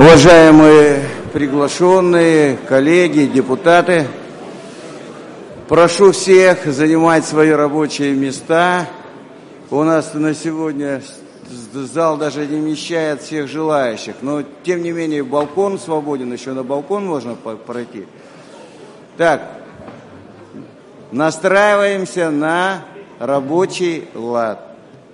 Уважаемые приглашенные, коллеги, депутаты, прошу всех занимать свои рабочие места. У нас на сегодня зал даже не вмещает всех желающих, но тем не менее балкон свободен, еще на балкон можно пройти. Так, настраиваемся на рабочий лад.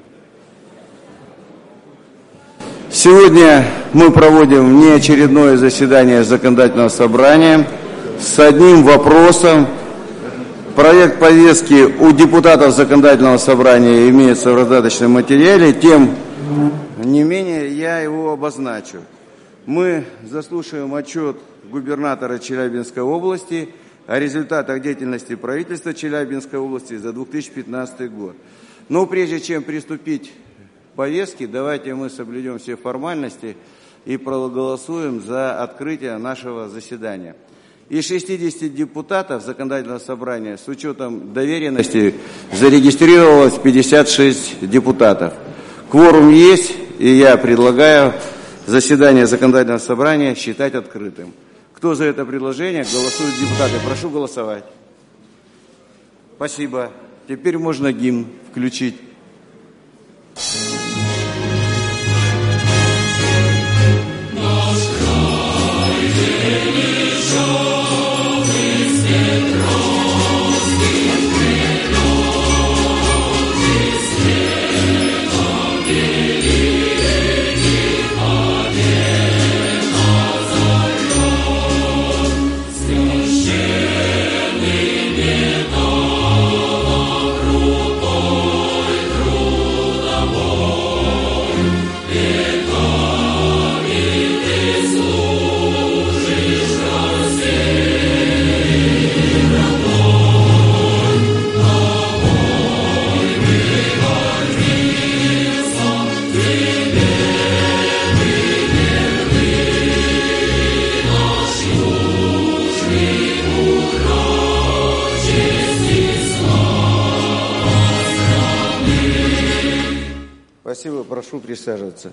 Сегодня мы проводим внеочередное заседание законодательного собрания с одним вопросом. Проект повестки у депутатов законодательного собрания имеется в раздаточном материале, тем не менее я его обозначу. Мы заслушаем отчет губернатора Челябинской области о результатах деятельности правительства Челябинской области за 2015 год. Но прежде чем приступить повестки, давайте мы соблюдем все формальности и проголосуем за открытие нашего заседания. Из 60 депутатов законодательного собрания с учетом доверенности зарегистрировалось 56 депутатов. Кворум есть, и я предлагаю заседание законодательного собрания считать открытым. Кто за это предложение? Голосуют депутаты. Прошу голосовать. Спасибо. Теперь можно гимн включить. Спасибо, прошу присаживаться.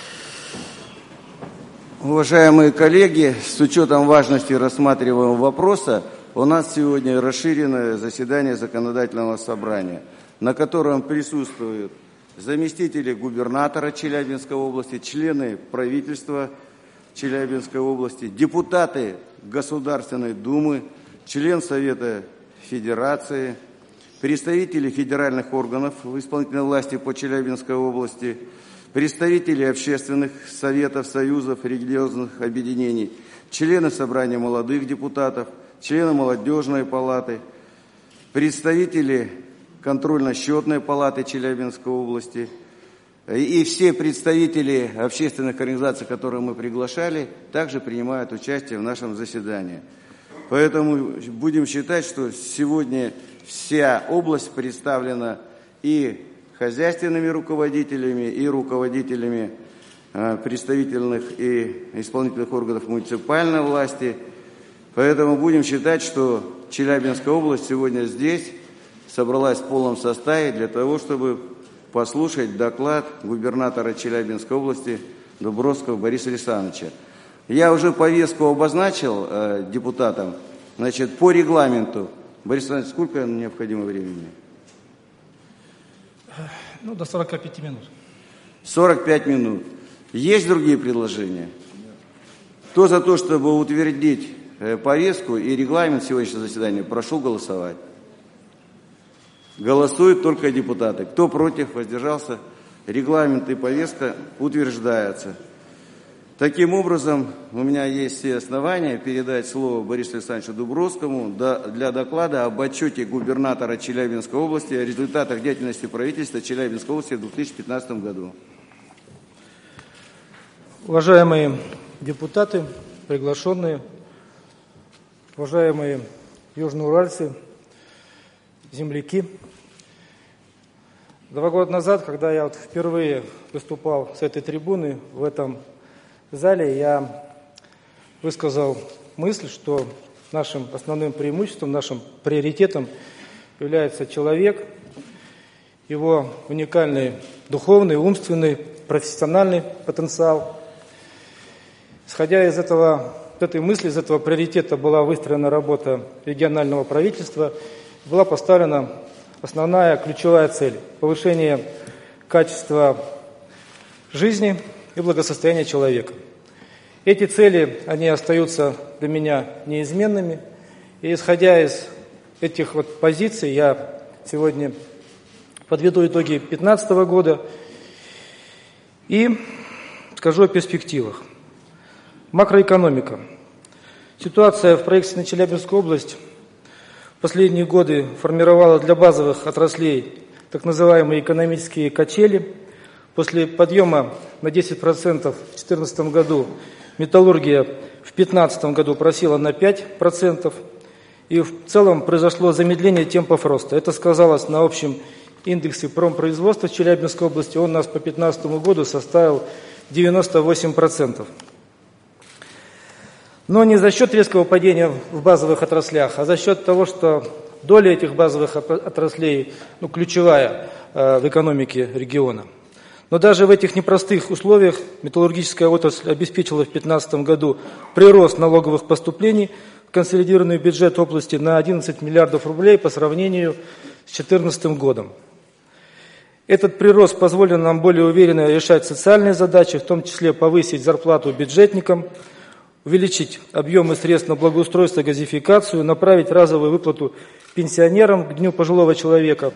Уважаемые коллеги, с учетом важности рассматриваемого вопроса, у нас сегодня расширенное заседание законодательного собрания, на котором присутствуют заместители губернатора Челябинской области, члены правительства Челябинской области, депутаты Государственной Думы, член Совета Федерации, представители федеральных органов исполнительной власти по Челябинской области, представители общественных советов, союзов, религиозных объединений, члены собрания молодых депутатов, члены молодежной палаты, представители контрольно-счетной палаты Челябинской области и все представители общественных организаций, которые мы приглашали, также принимают участие в нашем заседании. Поэтому будем считать, что сегодня вся область представлена и хозяйственными руководителями, и руководителями представительных и исполнительных органов муниципальной власти. Поэтому будем считать, что Челябинская область сегодня здесь собралась в полном составе для того, чтобы послушать доклад губернатора Челябинской области Дубровского Бориса Александровича. Я уже повестку обозначил депутатам. Значит, по регламенту. Борис Александрович, сколько необходимо времени? До 45 минут. 45 минут. Есть другие предложения? Кто за то, чтобы утвердить повестку и регламент сегодняшнего заседания, прошу голосовать. Голосуют только депутаты. Кто против, воздержался? Регламент и повестка утверждаются. Таким образом, у меня есть все основания передать слово Борису Александровичу Дубровскому для доклада об отчете губернатора Челябинской области о результатах деятельности правительства Челябинской области в 2015 году. Уважаемые депутаты, приглашенные, уважаемые южноуральцы, земляки. 2 года назад, когда я впервые выступал с этой трибуны в этом зале, я высказал мысль, что нашим основным преимуществом, нашим приоритетом является человек, его уникальный духовный, умственный, профессиональный потенциал. Исходя из этой мысли, из этого приоритета была выстроена работа регионального правительства, была поставлена основная ключевая цель – повышение качества жизни и благосостояния человека. Эти цели, они остаются для меня неизменными. И исходя из этих позиций, я сегодня подведу итоги 2015 года и скажу о перспективах. Макроэкономика. Ситуация в правительстве Челябинской области в последние годы формировала для базовых отраслей так называемые экономические качели. После подъема на 10% в 2014 году металлургия в 2015 году просела на 5%. И в целом произошло замедление темпов роста. Это сказалось на общем индексе промпроизводства в Челябинской области. Он у нас по 2015 году составил 98%. Но не за счет резкого падения в базовых отраслях, а за счет того, что доля этих базовых отраслей ключевая в экономике региона. Но даже в этих непростых условиях металлургическая отрасль обеспечила в 2015 году прирост налоговых поступлений в консолидированный бюджет области на 11 миллиардов рублей по сравнению с 2014 годом. Этот прирост позволил нам более уверенно решать социальные задачи, в том числе повысить зарплату бюджетникам, увеличить объемы средств на благоустройство и газификацию, направить разовую выплату пенсионерам к Дню пожилого человека.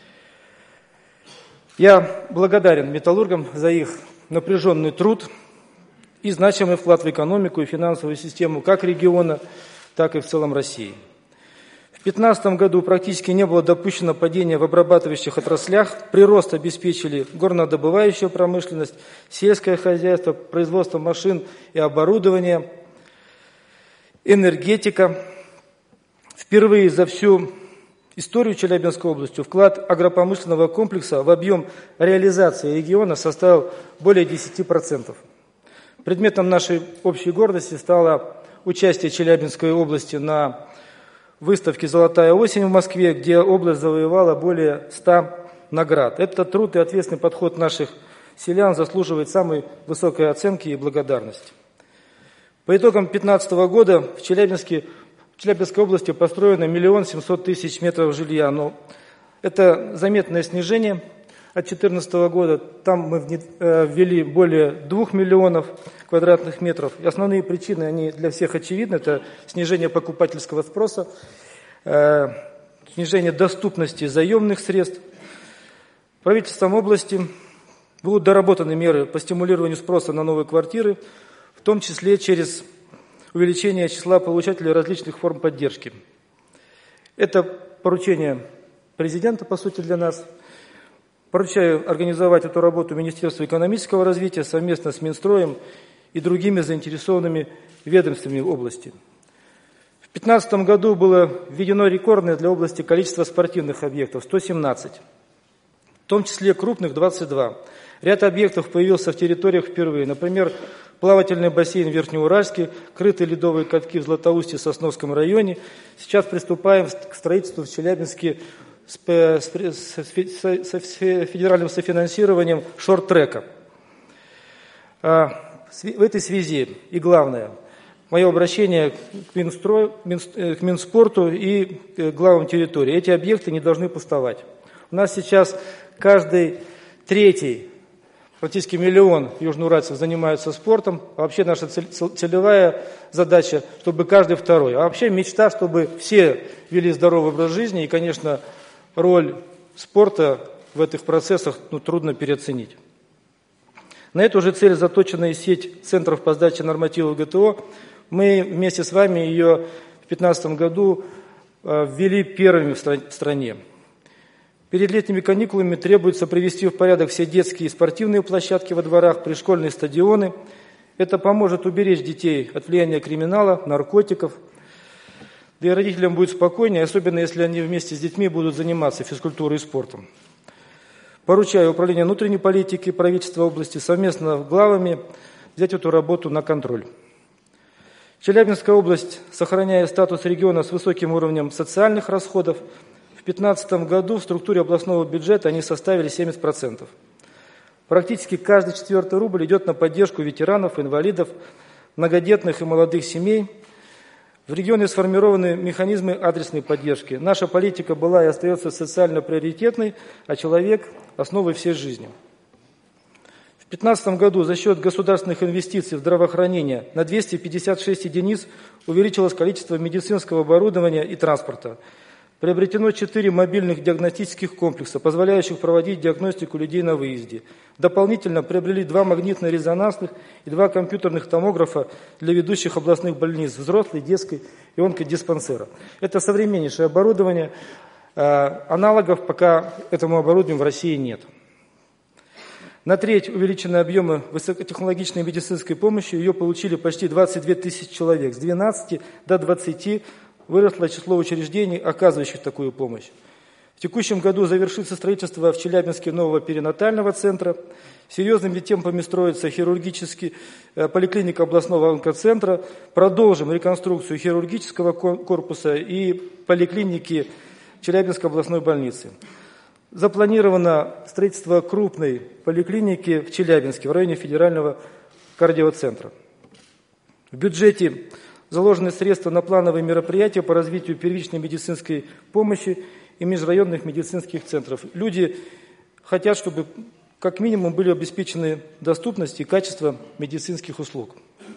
Я благодарен металлургам за их напряженный труд и значимый вклад в экономику и финансовую систему как региона, так и в целом России. В 2015 году практически не было допущено падения в обрабатывающих отраслях. Прирост обеспечили горнодобывающая промышленность, сельское хозяйство, производство машин и оборудования, энергетика. Впервые за всю историю Челябинской области вклад агропромышленного комплекса в объем реализации региона составил более 10%. Предметом нашей общей гордости стало участие Челябинской области на выставке «Золотая осень» в Москве, где область завоевала более 100 наград. Этот труд и ответственный подход наших селян заслуживает самой высокой оценки и благодарности. По итогам 2015 года в Челябинской области построено 1 700 000 метров жилья. Но это заметное снижение от 2014 года. Там мы ввели более 2 миллионов квадратных метров. И основные причины, они для всех очевидны. Это снижение покупательского спроса, снижение доступности заемных средств. Правительством области будут доработаны меры по стимулированию спроса на новые квартиры, в том числе через увеличение числа получателей различных форм поддержки. Это поручение президента, по сути, для нас. Поручаю организовать эту работу Министерству экономического развития совместно с Минстроем и другими заинтересованными ведомствами области. В 2015 году было введено рекордное для области количество спортивных объектов – 117, в том числе крупных – 22. Ряд объектов появился в территориях впервые. Например, плавательный бассейн в Верхнеуральске, крытые ледовые катки в Златоусте, Сосновском районе. Сейчас приступаем к строительству в Челябинске с федеральным софинансированием шорт-трека. В этой связи и главное, мое обращение к Минспорту и к главам территории. Эти объекты не должны пустовать. У нас сейчас каждый третий, практически 1 миллион южноуральцев занимаются спортом. А вообще наша целевая задача, чтобы каждый второй. А вообще мечта, чтобы все вели здоровый образ жизни. И, конечно, роль спорта в этих процессах трудно переоценить. На эту же цель заточена и сеть центров по сдаче нормативов ГТО. Мы вместе с вами ее в 2015 году ввели первыми в стране. Перед летними каникулами требуется привести в порядок все детские и спортивные площадки во дворах, пришкольные стадионы. Это поможет уберечь детей от влияния криминала, наркотиков. Да и родителям будет спокойнее, особенно если они вместе с детьми будут заниматься физкультурой и спортом. Поручаю Управлению внутренней политики правительства области совместно с главами взять эту работу на контроль. Челябинская область, сохраняя статус региона с высоким уровнем социальных расходов, в 2015 году в структуре областного бюджета они составили 70%. Практически каждый 4-й рубль идет на поддержку ветеранов, инвалидов, многодетных и молодых семей. В регионе сформированы механизмы адресной поддержки. Наша политика была и остается социально приоритетной, а человек – основой всей жизни. В 2015 году за счет государственных инвестиций в здравоохранение на 256 единиц увеличилось количество медицинского оборудования и транспорта. Приобретено 4 мобильных диагностических комплекса, позволяющих проводить диагностику людей на выезде. Дополнительно приобрели 2 магнитно-резонансных и 2 компьютерных томографа для ведущих областных больниц взрослой, детской и онкодиспансера. Это современнейшее оборудование. Аналогов пока этому оборудованию в России нет. На треть увеличены объемы высокотехнологичной медицинской помощи. Ее получили почти 22 тысячи человек. С 12 до 20 выросло число учреждений, оказывающих такую помощь. В текущем году завершится строительство в Челябинске нового перинатального центра. Серьезными темпами строится хирургический поликлиника областного онкоцентра. Продолжим реконструкцию хирургического корпуса и поликлиники Челябинской областной больницы. Запланировано строительство крупной поликлиники в Челябинске, в районе федерального кардиоцентра. В бюджете заложены средства на плановые мероприятия по развитию первичной медицинской помощи и межрайонных медицинских центров. Люди хотят, чтобы как минимум были обеспечены доступность и качество медицинских услуг.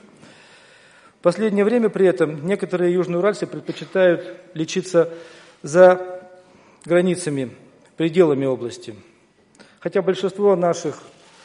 В последнее время при этом некоторые южноуральцы предпочитают лечиться за границами, пределами области. Хотя большинство наших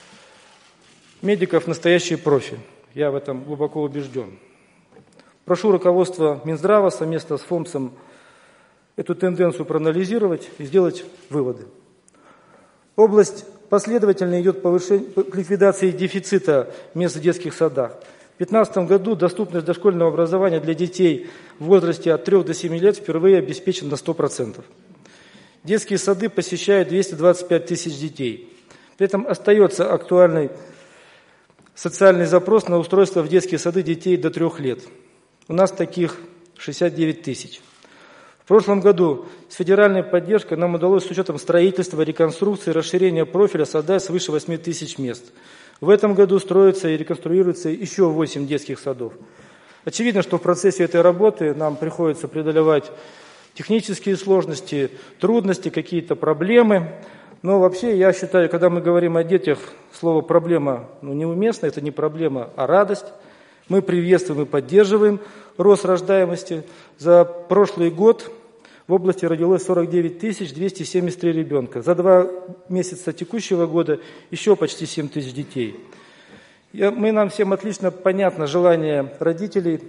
медиков настоящие профи. Я в этом глубоко убежден. Прошу руководство Минздрава совместно с ФОМСом эту тенденцию проанализировать и сделать выводы. Область последовательно идет к ликвидации дефицита мест в детских садах. В 2015 году доступность дошкольного образования для детей в возрасте от 3 до 7 лет впервые обеспечена на 100%. Детские сады посещают 225 тысяч детей. При этом остается актуальный социальный запрос на устройство в детские сады детей до 3 лет. У нас таких 69 тысяч. В прошлом году с федеральной поддержкой нам удалось с учетом строительства, реконструкции, расширения профиля создать свыше 8 тысяч мест. В этом году строится и реконструируется еще 8 детских садов. Очевидно, что в процессе этой работы нам приходится преодолевать технические сложности, трудности, какие-то проблемы. Но вообще, я считаю, когда мы говорим о детях, слово «проблема» неуместно, это не проблема, а радость. Мы приветствуем и поддерживаем рост рождаемости. За прошлый год в области родилось 49 273 ребенка. За 2 месяца текущего года еще почти 7 тысяч детей. Нам всем отлично понятно желание родителей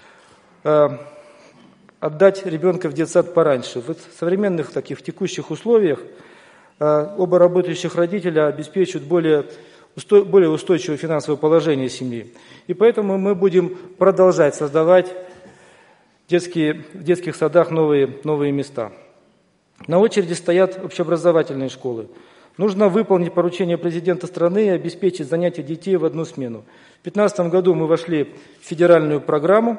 отдать ребенка в детсад пораньше. В современных таких текущих условиях оба работающих родителя обеспечивают более устойчивое финансовое положение семьи. И поэтому мы будем продолжать создавать в детских садах новые места. На очереди стоят общеобразовательные школы. Нужно выполнить поручение президента страны и обеспечить занятия детей в одну смену. В 2015 году мы вошли в федеральную программу.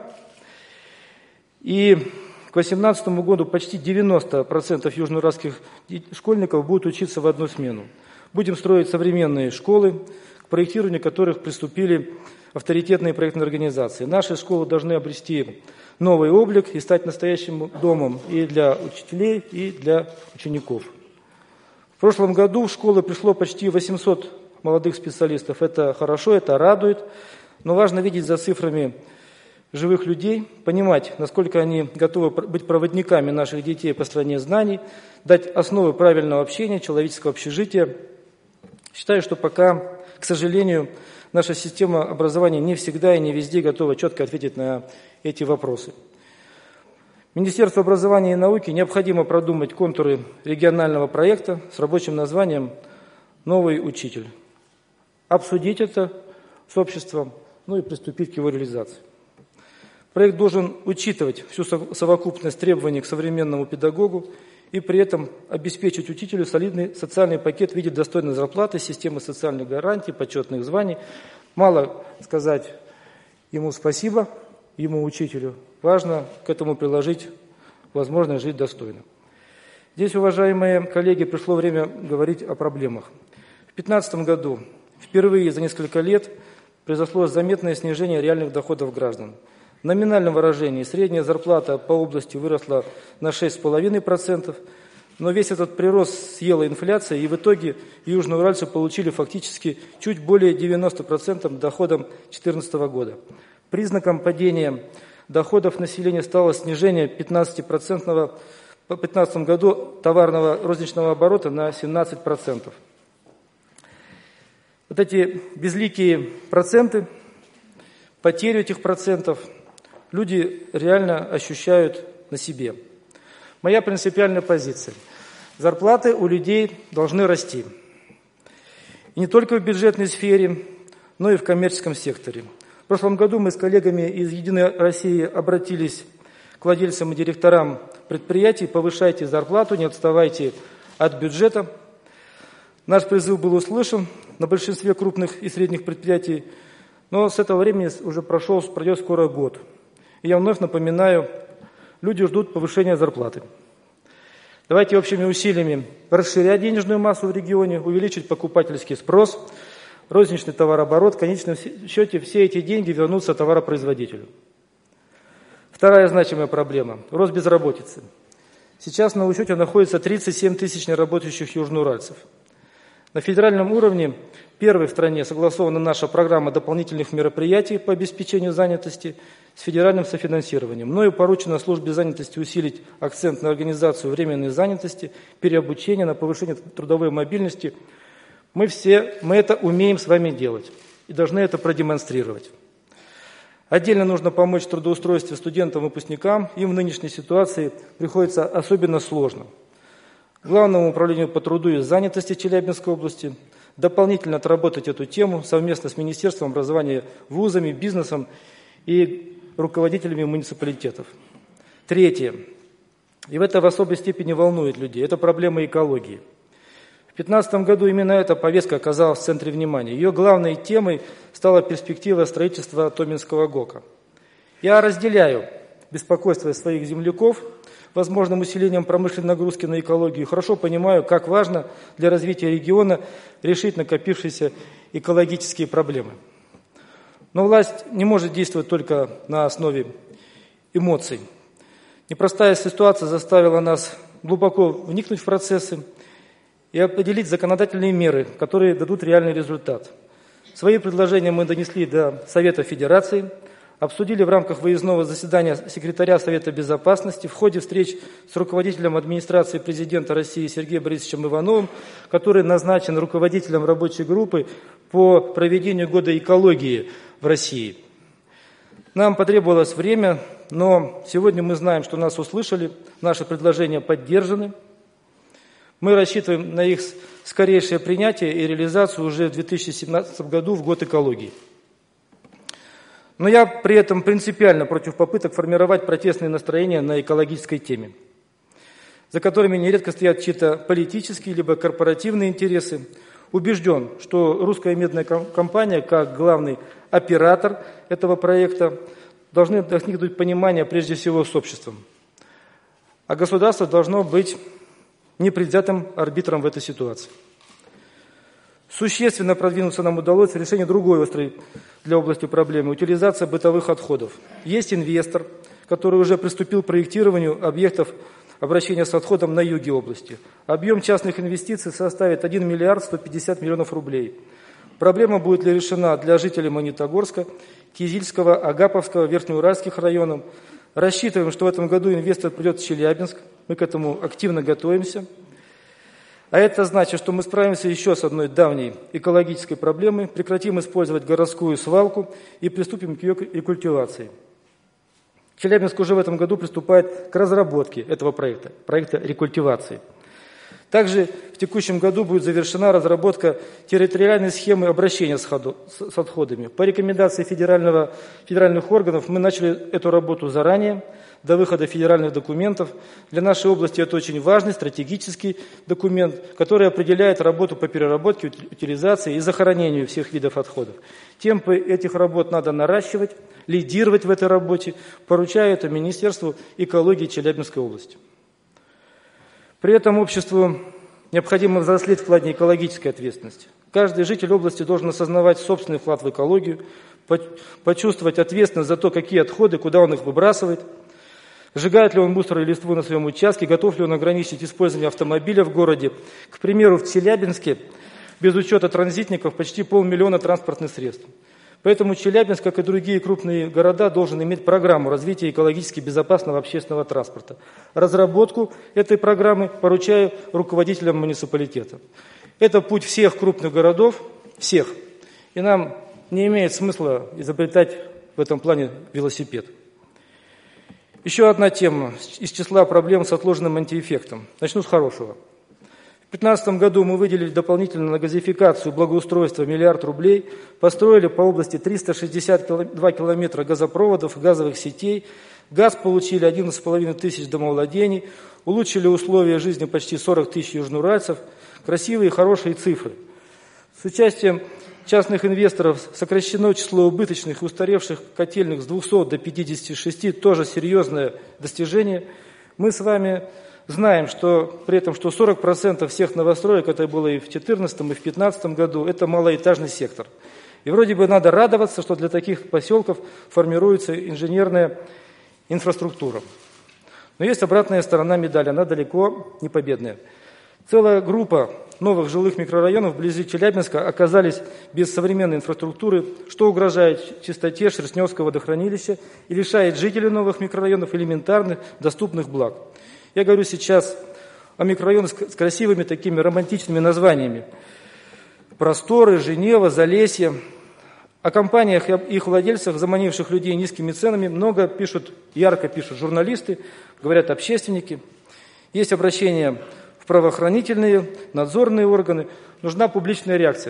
И к 2018 году почти 90% южноуральских школьников будут учиться в одну смену. Будем строить современные школы, к проектированию которых приступили авторитетные проектные организации. Наши школы должны обрести новый облик и стать настоящим домом и для учителей, и для учеников. В прошлом году в школы пришло почти 800 молодых специалистов. Это хорошо, это радует, но важно видеть за цифрами живых людей, понимать, насколько они готовы быть проводниками наших детей по стране знаний, дать основы правильного общения, человеческого общежития. Считаю, что пока, к сожалению, наша система образования не всегда и не везде готова четко ответить на эти вопросы. Министерству образования и науки необходимо продумать контуры регионального проекта с рабочим названием «Новый учитель». Обсудить это с обществом, и приступить к его реализации. Проект должен учитывать всю совокупность требований к современному педагогу и при этом обеспечить учителю солидный социальный пакет в виде достойной зарплаты, системы социальных гарантий, почетных званий. Мало сказать ему спасибо, ему, учителю. Важно к этому приложить возможность жить достойно. Здесь, уважаемые коллеги, пришло время говорить о проблемах. В 2015 году впервые за несколько лет произошло заметное снижение реальных доходов граждан. В номинальном выражении средняя зарплата по области выросла на 6,5%, но весь этот прирост съела инфляция, и в итоге южноуральцы получили фактически чуть более 90% доходам 2014 года. Признаком падения доходов населения стало снижение 15% по 2015 году товарного розничного оборота на 17%. Вот эти безликие проценты, потерю этих процентов люди реально ощущают на себе. Моя принципиальная позиция. Зарплаты у людей должны расти. И не только в бюджетной сфере, но и в коммерческом секторе. В прошлом году мы с коллегами из «Единой России» обратились к владельцам и директорам предприятий: повышайте зарплату, не отставайте от бюджета. Наш призыв был услышан на большинстве крупных и средних предприятий, но с этого времени уже пройдет скоро год. И я вновь напоминаю, люди ждут повышения зарплаты. Давайте общими усилиями расширять денежную массу в регионе, увеличить покупательский спрос, розничный товарооборот. В конечном счете все эти деньги вернутся товаропроизводителю. Вторая значимая проблема – рост безработицы. Сейчас на учете находится 37 тысяч неработающих южноуральцев. На федеральном уровне первой в стране согласована наша программа дополнительных мероприятий по обеспечению занятости с федеральным софинансированием. Мною поручено службе занятости усилить акцент на организацию временной занятости, переобучение, на повышение трудовой мобильности. Мы это умеем с вами делать и должны это продемонстрировать. Отдельно нужно помочь в трудоустройстве студентам-выпускникам. Им в нынешней ситуации приходится особенно сложно. Главному управлению по труду и занятости Челябинской области дополнительно отработать эту тему совместно с Министерством образования, вузами, бизнесом и руководителями муниципалитетов. Третье. И это в особой степени волнует людей. Это проблема экологии. В 2015 году именно эта повестка оказалась в центре внимания. Ее главной темой стала перспектива строительства Томинского ГОКа. Я разделяю беспокойство своих земляков возможным усилением промышленной нагрузки на экологию. Хорошо понимаю, как важно для развития региона решить накопившиеся экологические проблемы. Но власть не может действовать только на основе эмоций. Непростая ситуация заставила нас глубоко вникнуть в процессы и определить законодательные меры, которые дадут реальный результат. Свои предложения мы донесли до Совета Федерации, обсудили в рамках выездного заседания секретаря Совета Безопасности, в ходе встреч с руководителем администрации президента России Сергеем Борисовичем Ивановым, который назначен руководителем рабочей группы по проведению года экологии в России. Нам потребовалось время, но сегодня мы знаем, что нас услышали, наши предложения поддержаны. Мы рассчитываем на их скорейшее принятие и реализацию уже в 2017 году, в год экологии. Но я при этом принципиально против попыток формировать протестные настроения на экологической теме, за которыми нередко стоят чьи-то политические либо корпоративные интересы. Убежден, что русская медная компания, как главный оператор этого проекта, должны достигнуть понимания прежде всего с обществом. А государство должно быть непредвзятым арбитром в этой ситуации. Существенно продвинуться нам удалось в решении другой острой для области проблемы – утилизация бытовых отходов. Есть инвестор, который уже приступил к проектированию объектов обращения с отходом на юге области. Объем частных инвестиций составит 1 миллиард 150 миллионов рублей. Проблема будет ли решена для жителей Магнитогорска, Кизильского, Агаповского, Верхнеуральских районов. Рассчитываем, что в этом году инвестор придет в Челябинск. Мы к этому активно готовимся. А это значит, что мы справимся еще с одной давней экологической проблемой, прекратим использовать городскую свалку и приступим к ее рекультивации. Челябинск уже в этом году приступает к разработке этого проекта рекультивации. Также в текущем году будет завершена разработка территориальной схемы обращения с отходами. По рекомендации федеральных органов мы начали эту работу заранее, до выхода федеральных документов. Для нашей области это очень важный стратегический документ, который определяет работу по переработке, утилизации и захоронению всех видов отходов. Темпы этих работ надо наращивать, лидировать в этой работе, поручая это Министерству экологии Челябинской области. При этом обществу необходимо взрослеть в плане экологической ответственности. Каждый житель области должен осознавать собственный вклад в экологию, почувствовать ответственность за то, какие отходы, куда он их выбрасывает, сжигает ли он мусор и листву на своем участке, готов ли он ограничить использование автомобиля в городе. К примеру, в Челябинске без учета транзитников почти 500 000 транспортных средств. Поэтому Челябинск, как и другие крупные города, должен иметь программу развития экологически безопасного общественного транспорта. Разработку этой программы поручаю руководителям муниципалитета. Это путь всех крупных городов, всех. И нам не имеет смысла изобретать в этом плане велосипед. Еще одна тема из числа проблем с отложенным антиэффектом. Начну с хорошего. В 2015 году мы выделили дополнительно на газификацию и благоустройство 1 миллиард рублей, построили по области 362 километра газопроводов и газовых сетей, газ получили 11,5 тысяч домовладений, улучшили условия жизни почти 40 тысяч южноуральцев. Красивые и хорошие цифры. С участием частных инвесторов сокращено число убыточных и устаревших котельных с 200 до 56, тоже серьезное достижение. Мы с вами знаем, что при этом, что 40% всех новостроек, это было и в 2014, и в 2015 году, это малоэтажный сектор. И вроде бы надо радоваться, что для таких поселков формируется инженерная инфраструктура. Но есть обратная сторона медали, она далеко не победная. Целая группа новых жилых микрорайонов вблизи Челябинска оказались без современной инфраструктуры, что угрожает чистоте Шерстневского водохранилища и лишает жителей новых микрорайонов элементарных доступных благ. Я говорю сейчас о микрорайонах с красивыми такими романтичными названиями. Просторы, Женева, Залесье. О компаниях и их владельцах, заманивших людей низкими ценами, много пишут, ярко пишут журналисты, говорят общественники. Есть обращения в правоохранительные, надзорные органы. Нужна публичная реакция.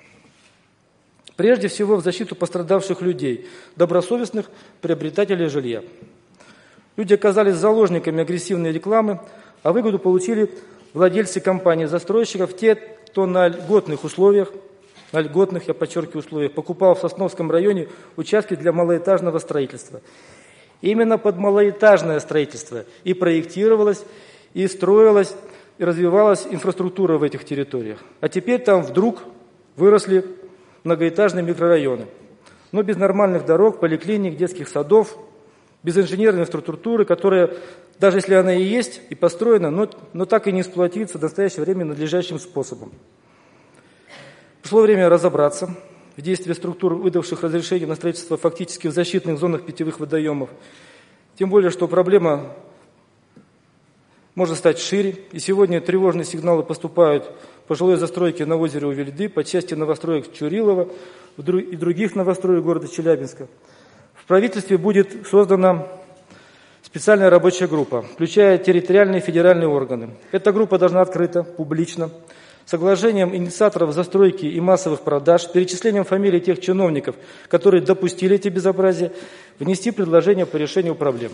Прежде всего в защиту пострадавших людей, добросовестных приобретателей жилья. Люди оказались заложниками агрессивной рекламы, а выгоду получили владельцы компаний-застройщиков, те, кто на льготных условиях, я подчеркиваю условиях, покупал в Сосновском районе участки для малоэтажного строительства. Именно под малоэтажное строительство и проектировалось, и строилось, и развивалась инфраструктура в этих территориях. А теперь там вдруг выросли многоэтажные микрорайоны. Но без нормальных дорог, поликлиник, детских садов, без инженерной инфраструктуры, которая, даже если она и есть, и построена, но так и не эксплуатируется в настоящее время надлежащим способом. Пришло время разобраться в действии структур, выдавших разрешение на строительство фактически в защитных зонах питьевых водоемов. Тем более, что проблема может стать шире. И сегодня тревожные сигналы поступают по жилой застройке на озере Увельды, по части новостроек Чурилова и других новостроек города Челябинска. В правительстве будет создана специальная рабочая группа, включая территориальные и федеральные органы. Эта группа должна открыто, публично, с соглашением инициаторов застройки и массовых продаж, перечислением фамилий тех чиновников, которые допустили эти безобразия, внести предложение по решению проблем.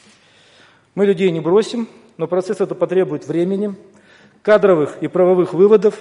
Мы людей не бросим, но процесс это потребует времени, кадровых и правовых выводов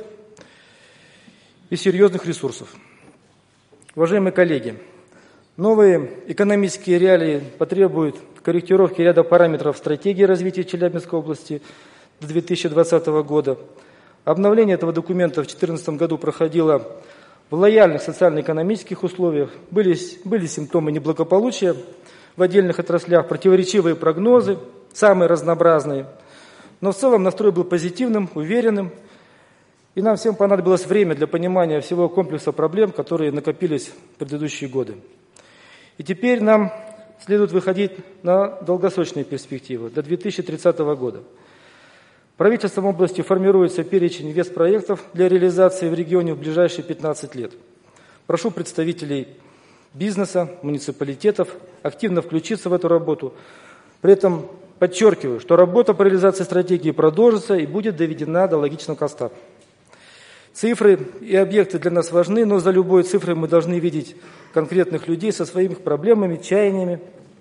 и серьезных ресурсов. Уважаемые коллеги, новые экономические реалии потребуют корректировки ряда параметров стратегии развития Челябинской области до 2020 года. Обновление этого документа в 2014 году проходило в лояльных социально-экономических условиях. Были симптомы неблагополучия в отдельных отраслях, противоречивые прогнозы, самые разнообразные. Но в целом настрой был позитивным, уверенным. И нам всем понадобилось время для понимания всего комплекса проблем, которые накопились в предыдущие годы. И теперь нам следует выходить на долгосрочные перспективы до 2030 года. Правительством области формируется перечень инвестпроектов для реализации в регионе в ближайшие 15 лет. Прошу представителей бизнеса, муниципалитетов активно включиться в эту работу. При этом подчеркиваю, что работа по реализации стратегии продолжится и будет доведена до логичного конца. Цифры и объекты для нас важны, но за любой цифрой мы должны видеть конкретных людей со своими проблемами, чаяниями.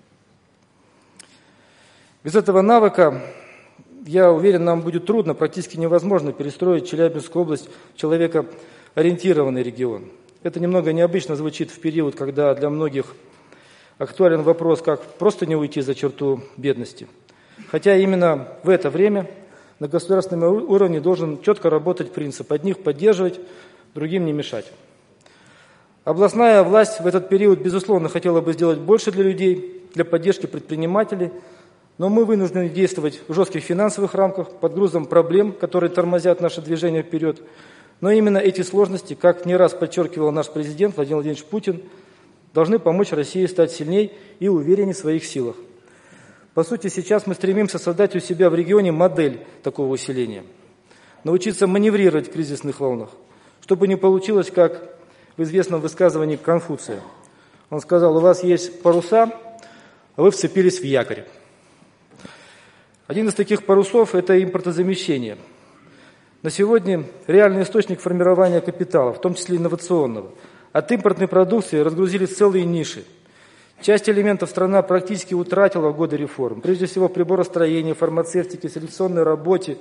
Без этого навыка, я уверен, нам будет трудно, практически невозможно перестроить Челябинскую область в человекоориентированный регион. Это немного необычно звучит в период, когда для многих актуален вопрос, как просто не уйти за черту бедности. Хотя именно в это время на государственном уровне должен четко работать принцип: одних поддерживать, другим не мешать. Областная власть в этот период, безусловно, хотела бы сделать больше для людей, для поддержки предпринимателей, но мы вынуждены действовать в жестких финансовых рамках, под грузом проблем, которые тормозят наше движение вперед. Но именно эти сложности, как не раз подчеркивал наш президент Владимир Владимирович Путин, должны помочь России стать сильней и уверенней в своих силах. По сути, сейчас мы стремимся создать у себя в регионе модель такого усиления, научиться маневрировать в кризисных волнах, чтобы не получилось, как в известном высказывании Конфуция. Он сказал: у вас есть паруса, а вы вцепились в якорь. Один из таких парусов – это импортозамещение. На сегодня реальный источник формирования капитала, в том числе инновационного. От импортной продукции разгрузили целые ниши. Часть элементов страна практически утратила в годы реформ. Прежде всего, приборостроение, фармацевтике, селекционной работе,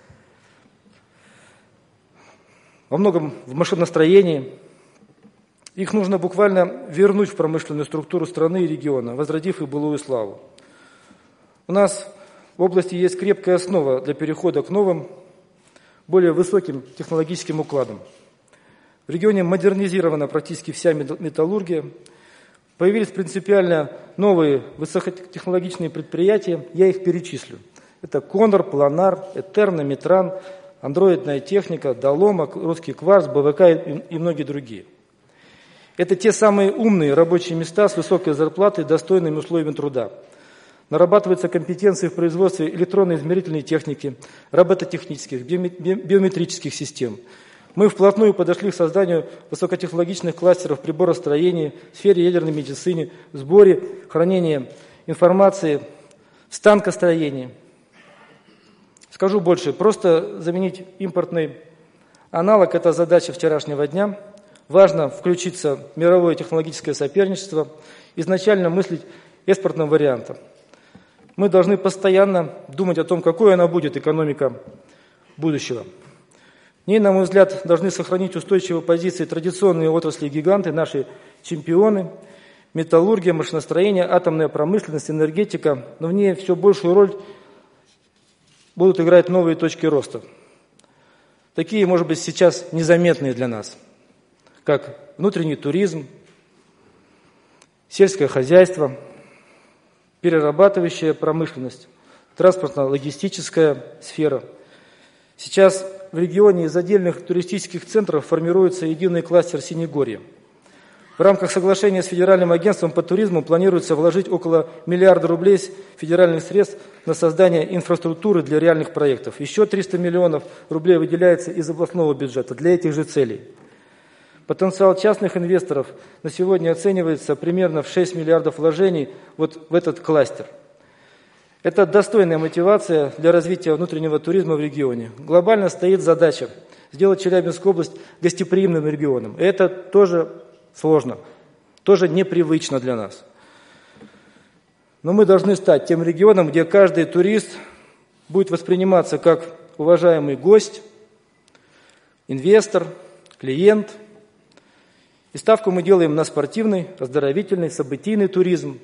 во многом в машиностроении. Их нужно буквально вернуть в промышленную структуру страны и региона, возродив их былую славу. У нас в области есть крепкая основа для перехода к новым, более высоким технологическим укладам. В регионе модернизирована практически вся металлургия. Появились принципиально новые высокотехнологичные предприятия, я их перечислю. Это Конор, Планар, Этерна, Метран, андроидная техника, Долома, Русский кварц, БВК и многие другие. Это те самые умные рабочие места с высокой зарплатой и достойными условиями труда. Нарабатываются компетенции в производстве электронной измерительной техники, робототехнических, биометрических систем. Мы вплотную подошли к созданию высокотехнологичных кластеров приборостроения в сфере ядерной медицины, сборе, хранения информации, станкостроении. Скажу больше, просто заменить импортный аналог – это задача вчерашнего дня. Важно включиться в мировое технологическое соперничество, изначально мыслить экспортным вариантом. Мы должны постоянно думать о том, какой она будет, экономика будущего. В ней, на мой взгляд, должны сохранить устойчивые позиции традиционные отрасли-гиганты, наши чемпионы, металлургия, машиностроение, атомная промышленность, энергетика. Но в ней все большую роль будут играть новые точки роста. Такие, может быть, сейчас незаметные для нас, как внутренний туризм, сельское хозяйство, перерабатывающая промышленность, транспортно-логистическая сфера. Сейчас в регионе из отдельных туристических центров формируется единый кластер Синегорья. В рамках соглашения с Федеральным агентством по туризму планируется вложить около 1 миллиарда рублей федеральных средств на создание инфраструктуры для реальных проектов. Еще 300 миллионов рублей выделяется из областного бюджета для этих же целей. Потенциал частных инвесторов на сегодня оценивается примерно в 6 миллиардов вложений вот в этот кластер. Это достойная мотивация для развития внутреннего туризма в регионе. Глобально стоит задача сделать Челябинскую область гостеприимным регионом. И это тоже сложно, тоже непривычно для нас. Но мы должны стать тем регионом, где каждый турист будет восприниматься как уважаемый гость, инвестор, клиент. И ставку мы делаем на спортивный, оздоровительный, событийный туризм.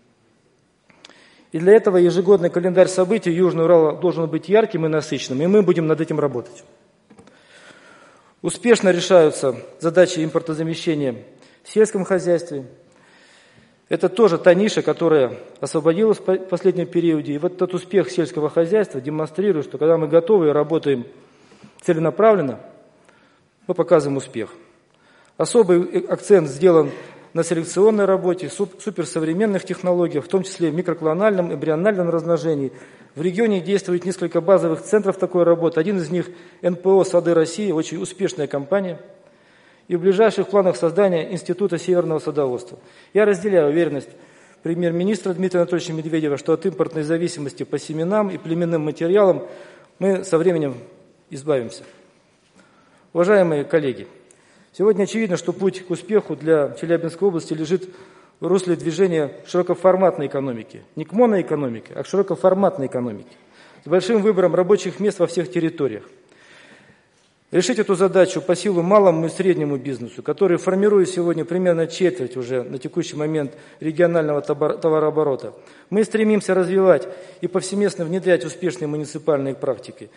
И для этого ежегодный календарь событий Южного Урала должен быть ярким и насыщенным, и мы будем над этим работать. Успешно решаются задачи импортозамещения в сельском хозяйстве. Это тоже та ниша, которая освободилась в последнем периоде. И вот этот успех сельского хозяйства демонстрирует, что когда мы готовы и работаем целенаправленно, мы показываем успех. Особый акцент сделан на селекционной работе, суперсовременных технологиях, в том числе микроклональном, эмбриональном размножении. В регионе действует несколько базовых центров такой работы. Один из них НПО «Сады России», очень успешная компания. И в ближайших планах создания Института северного садоводства. Я разделяю уверенность премьер-министра Дмитрия Анатольевича Медведева, что от импортной зависимости по семенам и племенным материалам мы со временем избавимся. Уважаемые коллеги, сегодня очевидно, что путь к успеху для Челябинской области лежит в русле движения широкоформатной экономики. Не к моноэкономике, а к широкоформатной экономике. С большим выбором рабочих мест во всех территориях. Решить эту задачу по силу малому и среднему бизнесу, который формирует сегодня примерно четверть уже на текущий момент регионального товарооборота. Мы стремимся развивать и повсеместно внедрять успешные муниципальные практики.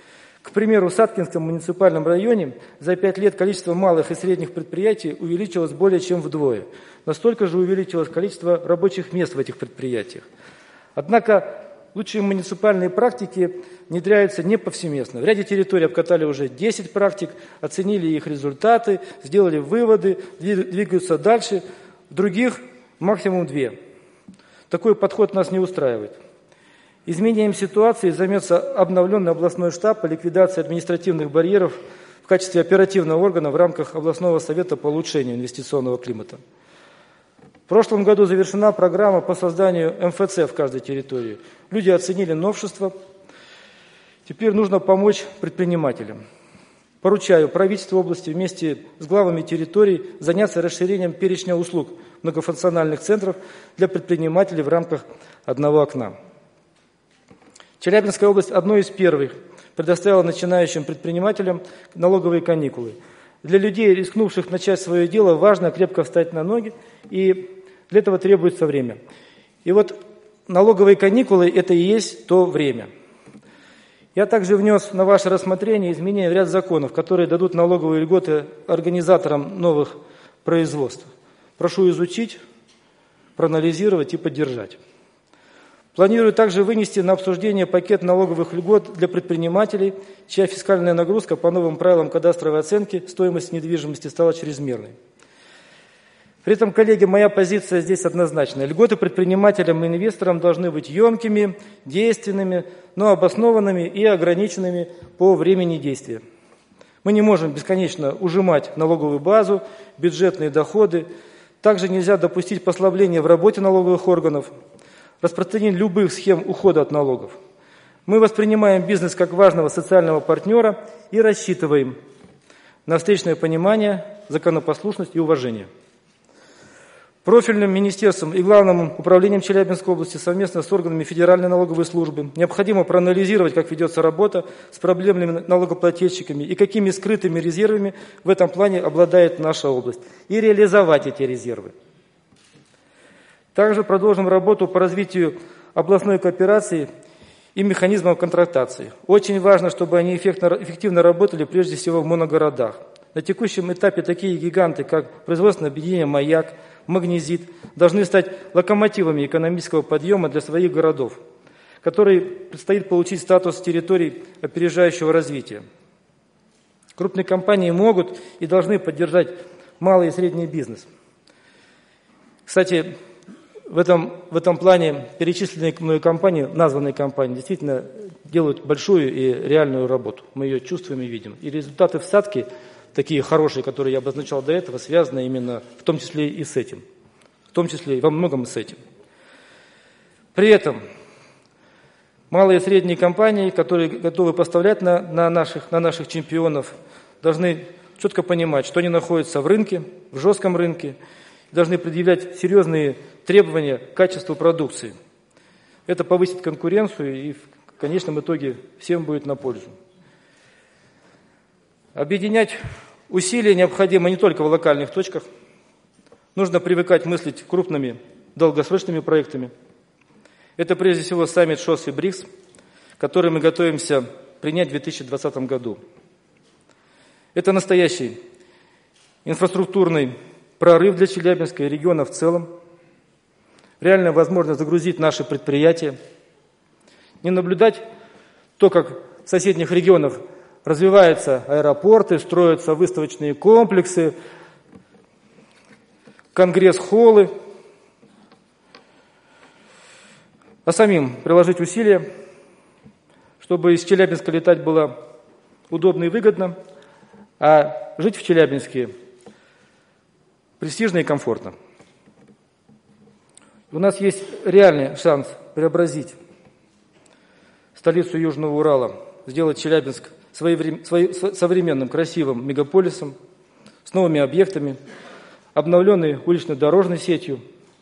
К примеру, в Саткинском муниципальном районе за 5 лет количество малых и средних предприятий увеличилось более чем вдвое. Настолько же увеличилось количество рабочих мест в этих предприятиях. Однако лучшие муниципальные практики внедряются не повсеместно. В ряде территорий обкатали уже 10 практик, оценили их результаты, сделали выводы, двигаются дальше. В других максимум 2. Такой подход нас не устраивает. Изменением ситуации займется обновленный областной штаб по ликвидации административных барьеров в качестве оперативного органа в рамках областного совета по улучшению инвестиционного климата. В прошлом году завершена программа по созданию МФЦ в каждой территории. Люди оценили новшества. Теперь нужно помочь предпринимателям. Поручаю правительству области вместе с главами территорий заняться расширением перечня услуг многофункциональных центров для предпринимателей в рамках одного окна. Челябинская область одной из первых предоставила начинающим предпринимателям налоговые каникулы. Для людей, рискнувших начать свое дело, важно крепко встать на ноги, и для этого требуется время. И вот налоговые каникулы – это и есть то время. Я также внес на ваше рассмотрение изменения в ряд законов, которые дадут налоговые льготы организаторам новых производств. Прошу изучить, проанализировать и поддержать. Планирую также вынести на обсуждение пакет налоговых льгот для предпринимателей, чья фискальная нагрузка по новым правилам кадастровой оценки стоимости недвижимости стала чрезмерной. При этом, коллеги, моя позиция здесь однозначная. Льготы предпринимателям и инвесторам должны быть емкими, действенными, но обоснованными и ограниченными по времени действия. Мы не можем бесконечно ужимать налоговую базу, бюджетные доходы. Также нельзя допустить послабления в работе налоговых органов, распространение любых схем ухода от налогов. Мы воспринимаем бизнес как важного социального партнера и рассчитываем на встречное понимание, законопослушность и уважение. Профильным министерством и Главным управлением Челябинской области совместно с органами Федеральной налоговой службы необходимо проанализировать, как ведется работа с проблемными налогоплательщиками и какими скрытыми резервами в этом плане обладает наша область, и реализовать эти резервы. Также продолжим работу по развитию областной кооперации и механизмов контрактации. Очень важно, чтобы они эффективно работали прежде всего в моногородах. На текущем этапе такие гиганты, как производственное объединение «Маяк», «Магнезит», должны стать локомотивами экономического подъема для своих городов, которые предстоит получить статус территорий опережающего развития. Крупные компании могут и должны поддержать малый и средний бизнес. Кстати, в этом плане перечисленные мной компании, названные компании, действительно делают большую и реальную работу. Мы ее чувствуем и видим. И результаты всадки, такие хорошие, которые я обозначал до этого, связаны именно в том числе и с этим. В том числе и во многом с этим. При этом малые и средние компании, которые готовы поставлять на наших чемпионов, должны четко понимать, что они находятся в рынке, в жестком рынке, должны предъявлять серьезные требования к качеству продукции. Это повысит конкуренцию и в конечном итоге всем будет на пользу. Объединять усилия необходимо не только в локальных точках. Нужно привыкать мыслить крупными долгосрочными проектами. Это прежде всего саммит ШОС и БРИКС, который мы готовимся принять в 2020 году. Это настоящий инфраструктурный прорыв для Челябинска и региона в целом. Реальная возможность загрузить наши предприятия. Не наблюдать то, как в соседних регионах развиваются аэропорты, строятся выставочные комплексы, конгресс-холлы, а самим приложить усилия, чтобы из Челябинска летать было удобно и выгодно, а жить в Челябинске престижно и комфортно. У нас есть реальный шанс преобразить столицу Южного Урала, сделать Челябинск современным, красивым мегаполисом с новыми объектами, обновленной улично-дорожной сетью.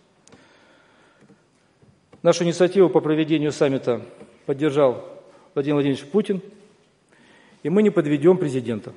Нашу инициативу по проведению саммита поддержал Владимир Владимирович Путин, и мы не подведем президента.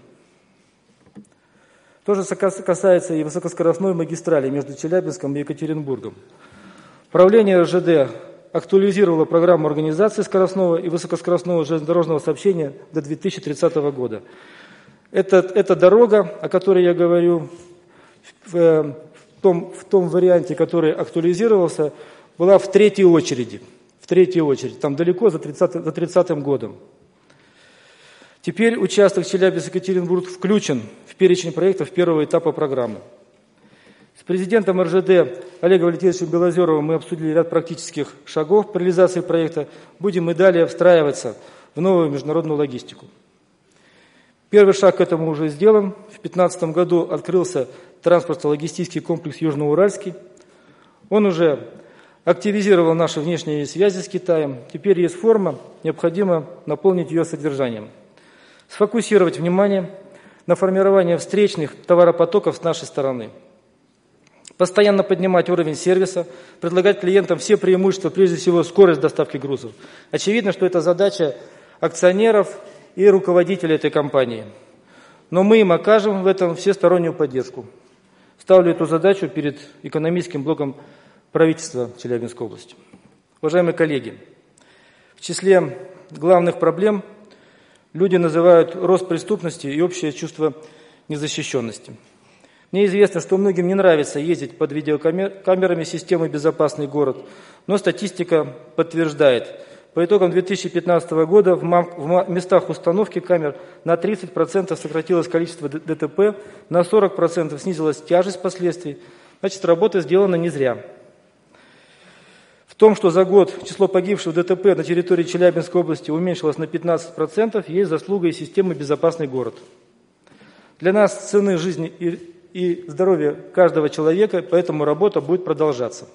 То же касается и высокоскоростной магистрали между Челябинском и Екатеринбургом. Правление РЖД актуализировала программу организации скоростного и высокоскоростного железнодорожного сообщения до 2030 года. Эта дорога, о которой я говорю, в том варианте, который актуализировался, была в третьей очереди. Там далеко за 30-м годом. Теперь участок Челябинск-Екатеринбург включен в перечень проектов первого этапа программы. С президентом РЖД Олегом Валентиновичем Белозеровым мы обсудили ряд практических шагов по реализации проекта. Будем и далее встраиваться в новую международную логистику. Первый шаг к этому уже сделан. В 2015 году открылся транспортно-логистический комплекс Южноуральский. Он уже активизировал наши внешние связи с Китаем. Теперь есть форма, необходимо наполнить ее содержанием. Сфокусировать внимание на формировании встречных товаропотоков с нашей стороны. Постоянно поднимать уровень сервиса, предлагать клиентам все преимущества, прежде всего скорость доставки грузов. Очевидно, что это задача акционеров и руководителей этой компании. Но мы им окажем в этом всестороннюю поддержку. Ставлю эту задачу перед экономическим блоком правительства Челябинской области. Уважаемые коллеги, в числе главных проблем люди называют рост преступности и общее чувство незащищенности. Мне известно, что многим не нравится ездить под видеокамерами системы «Безопасный город», но статистика подтверждает. По итогам 2015 года в местах установки камер на 30% сократилось количество ДТП, на 40% снизилась тяжесть последствий. Значит, работа сделана не зря. В том, что за год число погибших в ДТП на территории Челябинской области уменьшилось на 15%, есть заслуга и системы «Безопасный город». Для нас ценны жизни и здоровье каждого человека, поэтому работа будет продолжаться.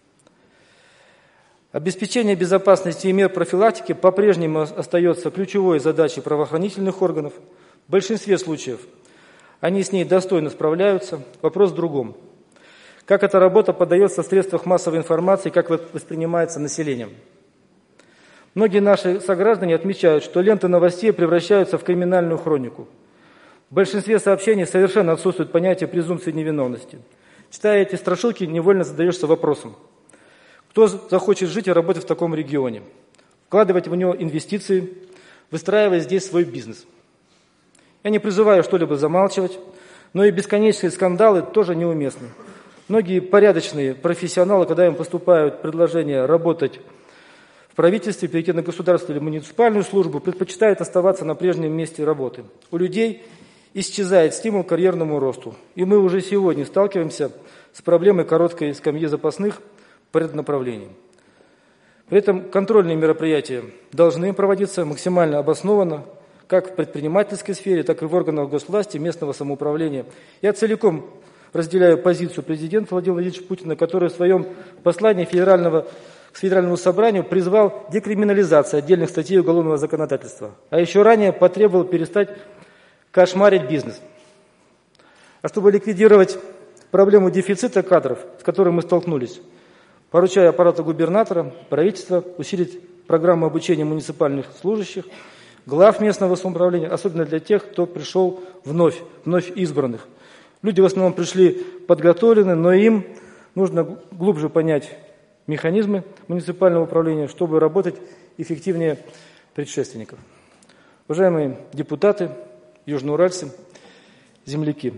Обеспечение безопасности и мер профилактики по-прежнему остается ключевой задачей правоохранительных органов. В большинстве случаев они с ней достойно справляются. Вопрос в другом. Как эта работа подается в средствах массовой информации, как воспринимается населением? Многие наши сограждане отмечают, что ленты новостей превращаются в криминальную хронику. В большинстве сообщений совершенно отсутствует понятие презумпции невиновности. Читая эти страшилки, невольно задаешься вопросом: кто захочет жить и работать в таком регионе, вкладывать в него инвестиции, выстраивая здесь свой бизнес? Я не призываю что-либо замалчивать, но и бесконечные скандалы тоже неуместны. Многие порядочные профессионалы, когда им поступают предложения работать в правительстве, перейти на государственную или муниципальную службу, предпочитают оставаться на прежнем месте работы. У людей исчезает стимул к карьерному росту. И мы уже сегодня сталкиваемся с проблемой короткой скамьи запасных по ряду направлений. При этом контрольные мероприятия должны проводиться максимально обоснованно, как в предпринимательской сфере, так и в органах госвласти, местного самоуправления. Я целиком разделяю позицию президента Владимира Владимировича Путина, который в своем послании к Федеральному собранию призвал декриминализацию отдельных статей уголовного законодательства, а еще ранее потребовал перестать кошмарить бизнес. А чтобы ликвидировать проблему дефицита кадров, с которой мы столкнулись, поручаю аппарату губернатора, правительства усилить программу обучения муниципальных служащих, глав местного самоуправления, особенно для тех, кто пришел вновь избранных. Люди в основном пришли подготовлены, но им нужно глубже понять механизмы муниципального управления, чтобы работать эффективнее предшественников. Уважаемые депутаты, южноуральцы, земляки,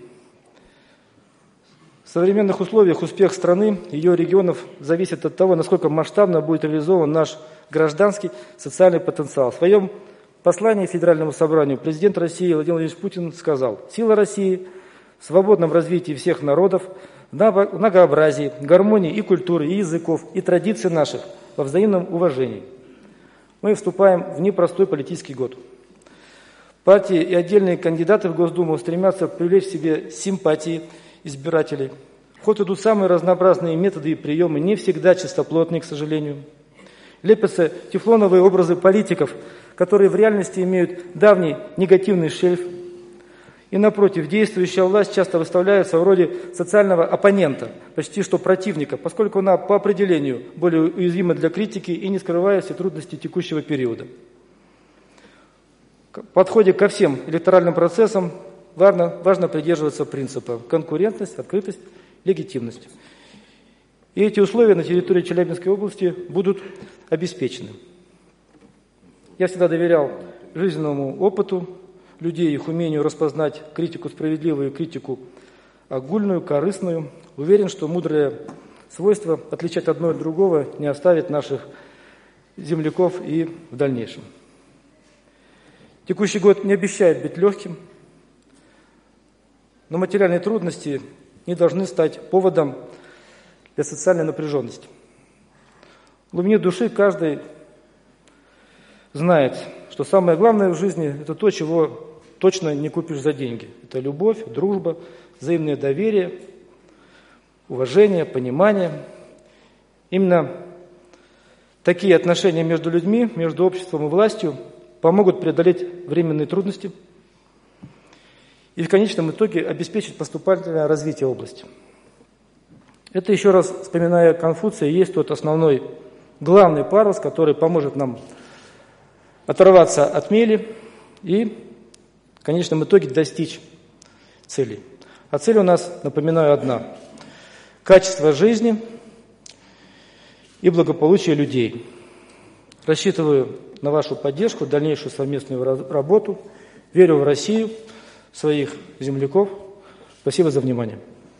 в современных условиях успех страны, ее регионов зависит от того, насколько масштабно будет реализован наш гражданский социальный потенциал. В своем послании Федеральному собранию президент России Владимир Владимирович Путин сказал: «Сила России в свободном развитии всех народов, в многообразии, гармонии и культуры, и языков, и традиций наших, во взаимном уважении». Мы вступаем в непростой политический год. Партии и отдельные кандидаты в Госдуму стремятся привлечь к себе симпатии избирателей. В ход идут самые разнообразные методы и приемы, не всегда чистоплотные, к сожалению. Лепятся тефлоновые образы политиков, которые в реальности имеют давний негативный шельф. И напротив, действующая власть часто выставляется в роли социального оппонента, почти что противника, поскольку она по определению более уязвима для критики и не скрывает все трудности текущего периода. В подходе ко всем электоральным процессам важно придерживаться принципа конкурентность, открытость, легитимность. И эти условия на территории Челябинской области будут обеспечены. Я всегда доверял жизненному опыту людей, их умению распознать критику справедливую и критику огульную, корыстную. Уверен, что мудрое свойство отличать одно от другого не оставит наших земляков и в дальнейшем. Текущий год не обещает быть легким, но материальные трудности не должны стать поводом для социальной напряженности. В глубине души каждый знает, что самое главное в жизни – это то, чего точно не купишь за деньги. Это любовь, дружба, взаимное доверие, уважение, понимание. Именно такие отношения между людьми, между обществом и властью помогут преодолеть временные трудности и в конечном итоге обеспечить поступательное развитие области. Это, еще раз вспоминая Конфуция, есть тот основной, главный парус, который поможет нам оторваться от мели и в конечном итоге достичь цели. А цель у нас, напоминаю, одна – качество жизни и благополучие людей. Рассчитываю на вашу поддержку, дальнейшую совместную работу. Верю в Россию, в своих земляков. Спасибо за внимание.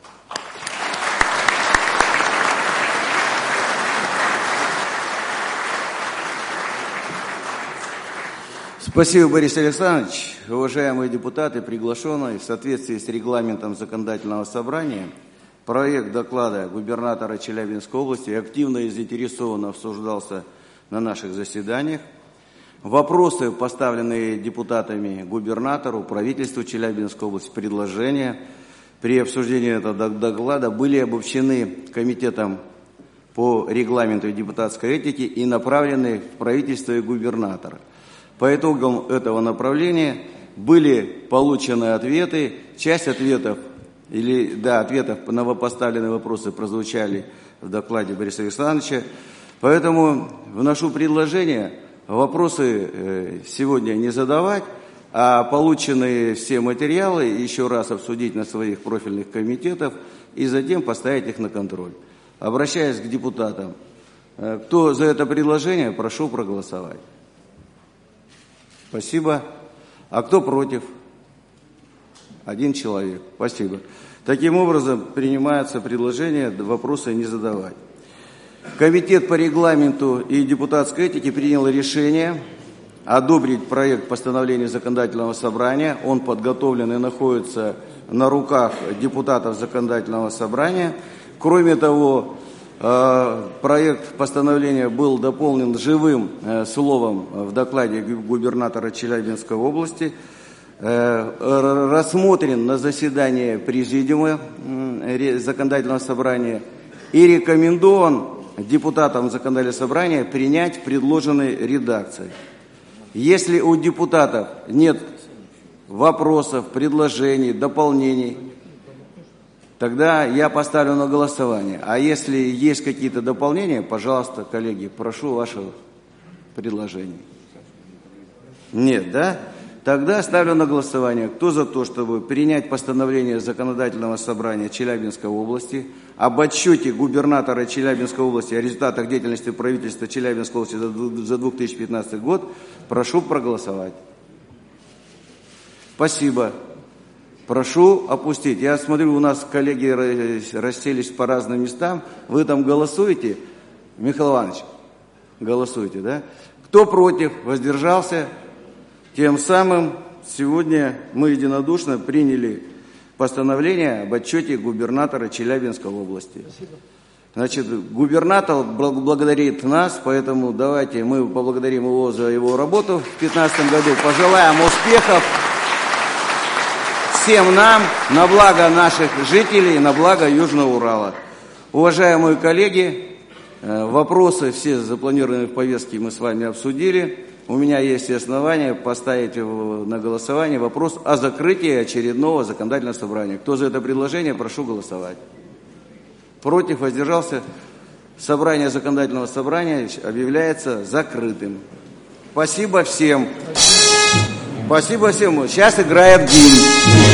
Спасибо, Борис Александрович. Уважаемые депутаты, приглашенные, в соответствии с регламентом законодательного собрания, проект доклада губернатора Челябинской области активно и заинтересованно обсуждался на наших заседаниях. Вопросы, поставленные депутатами губернатору, правительству Челябинской области, предложения при обсуждении этого доклада были обобщены комитетом по регламенту и депутатской этике и направлены в правительство и губернатора. По итогам этого направления были получены ответы, часть ответов, ответов на поставленные вопросы прозвучали в докладе Бориса Александровича. Поэтому вношу предложение вопросы сегодня не задавать, а полученные все материалы еще раз обсудить на своих профильных комитетах и затем поставить их на контроль. Обращаясь к депутатам, кто за это предложение, прошу проголосовать. Спасибо. А кто против? 1 человек. Спасибо. Таким образом, принимается предложение вопросы не задавать. Комитет по регламенту и депутатской этике принял решение одобрить проект постановления законодательного собрания. Он подготовлен и находится на руках депутатов законодательного собрания. Кроме того, проект постановления был дополнен живым словом в докладе губернатора Челябинской области, рассмотрен на заседании президиума законодательного собрания и рекомендован депутатам законодательного собрания принять предложенной редакцией. Если у депутатов нет вопросов, предложений, дополнений, тогда я поставлю на голосование. А если есть какие-то дополнения, пожалуйста, коллеги, прошу ваших предложений. Нет, да? Тогда ставлю на голосование. Кто за то, чтобы принять постановление Законодательного собрания Челябинской области об отчете губернатора Челябинской области о результатах деятельности правительства Челябинской области за 2015 год, прошу проголосовать. Спасибо. Прошу опустить. Я смотрю, у нас коллеги расселись по разным местам. Вы там голосуете? Михаил Иванович, голосуете, да? Кто против, воздержался? Тем самым сегодня мы единодушно приняли постановление об отчете губернатора Челябинской области. Спасибо. Значит, губернатор благодарит нас, поэтому давайте мы поблагодарим его за его работу в 2015 году. Пожелаем успехов всем нам, на благо наших жителей, на благо Южного Урала. Уважаемые коллеги, вопросы все запланированные в повестке мы с вами обсудили. У меня есть основания поставить на голосование вопрос о закрытии очередного законодательного собрания. Кто за это предложение, прошу голосовать. Против, воздержался. Собрание законодательного собрания объявляется закрытым. Спасибо всем. Спасибо всем. Сейчас играет гимн.